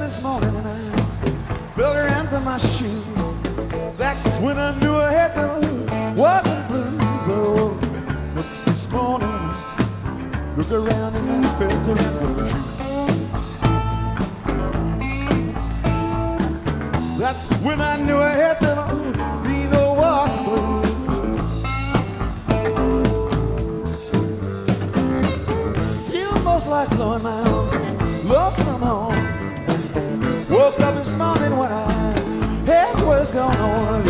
this morning and I felt her hand from my shoe. That's when I knew I had the walking blues. Oh, but this morning I looked around and I felt her hand from my shoe. That's when I knew I had the lean old walking blues. Feel most like blowing my own lonesome home. Woke up this morning when I had was gone on.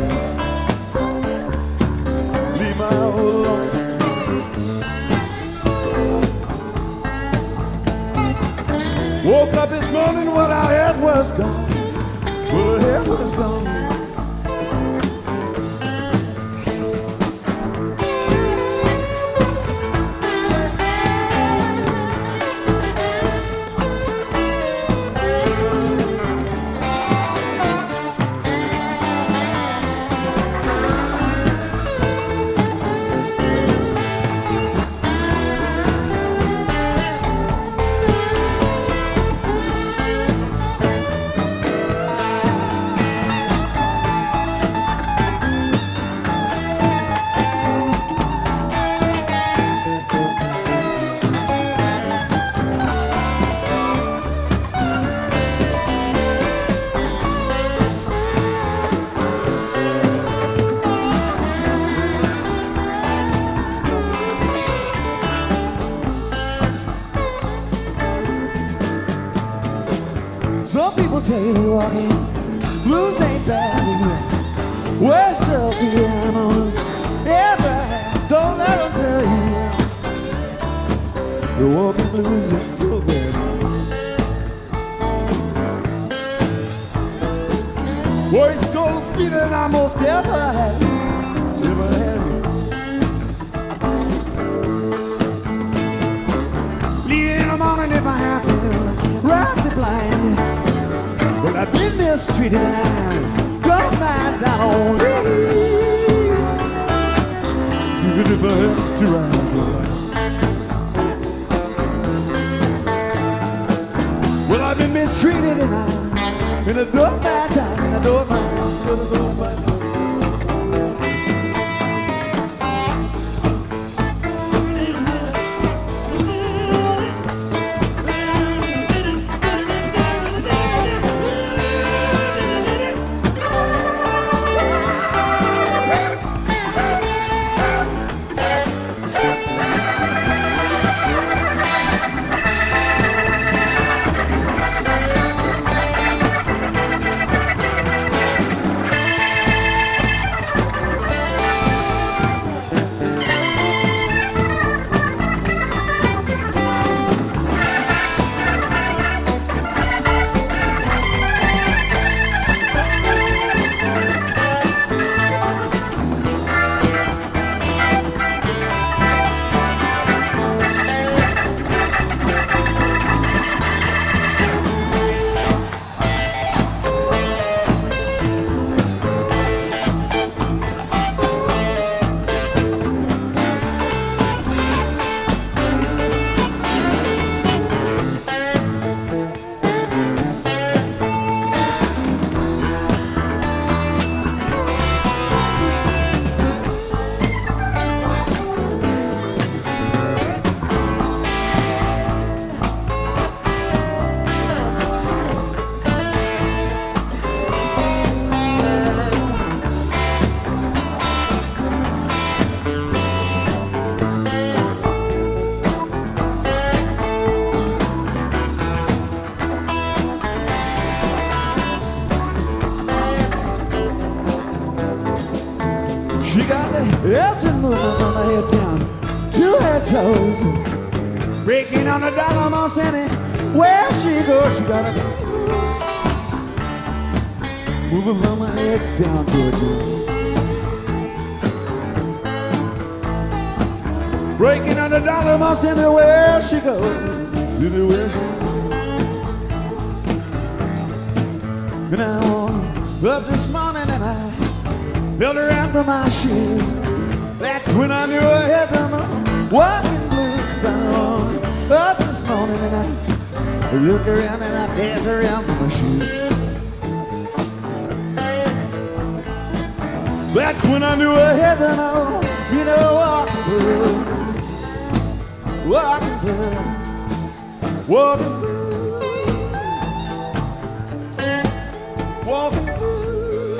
Leave my old lonesome. Woke up this morning when I had was gone. Well, the head was gone. Some people tell you walking blues ain't bad. Well, Sophie, I'm honest. Don't let them tell you the walking blues ain't so bad. Well, it's cold feeling I most ever had. Never had it. Leave in the morning if I have to. Rock the blind. Well, I've been mistreated and I don't mind that on me. Even if I have to ride the line. Well, I've been mistreated and I don't mind time, and I don't mind. She got the Elton movement from her head down to her toes, breaking on the dollar most anywhere she goes. She got it moving from her head down to her toes, breaking on the dollar most anywhere she goes. Anywhere she goes. And I woke up this morning and I felt her hand from my shoes. That's when I knew I had them walking blues. I woke up this morning and I look around and I dance around with my shoes. That's when I knew I had to know, you know, walking blues, walking blues, walking blues, walking blues,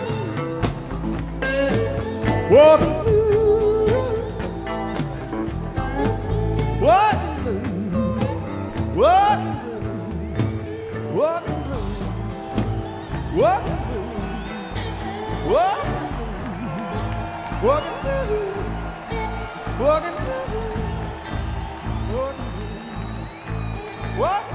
walking blues, walking blues, walking blues, walking blues, walking blues, walking. Walking blues, walking blues, walking blues, walking.